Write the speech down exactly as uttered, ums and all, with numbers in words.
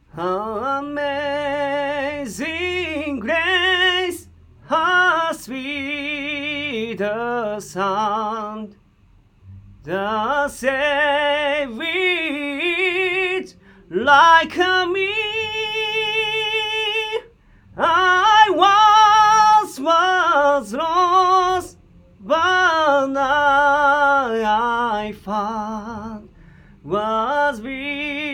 Amazing grace, how sweet the sound that saved it like a me. I once was lost, but now I found was we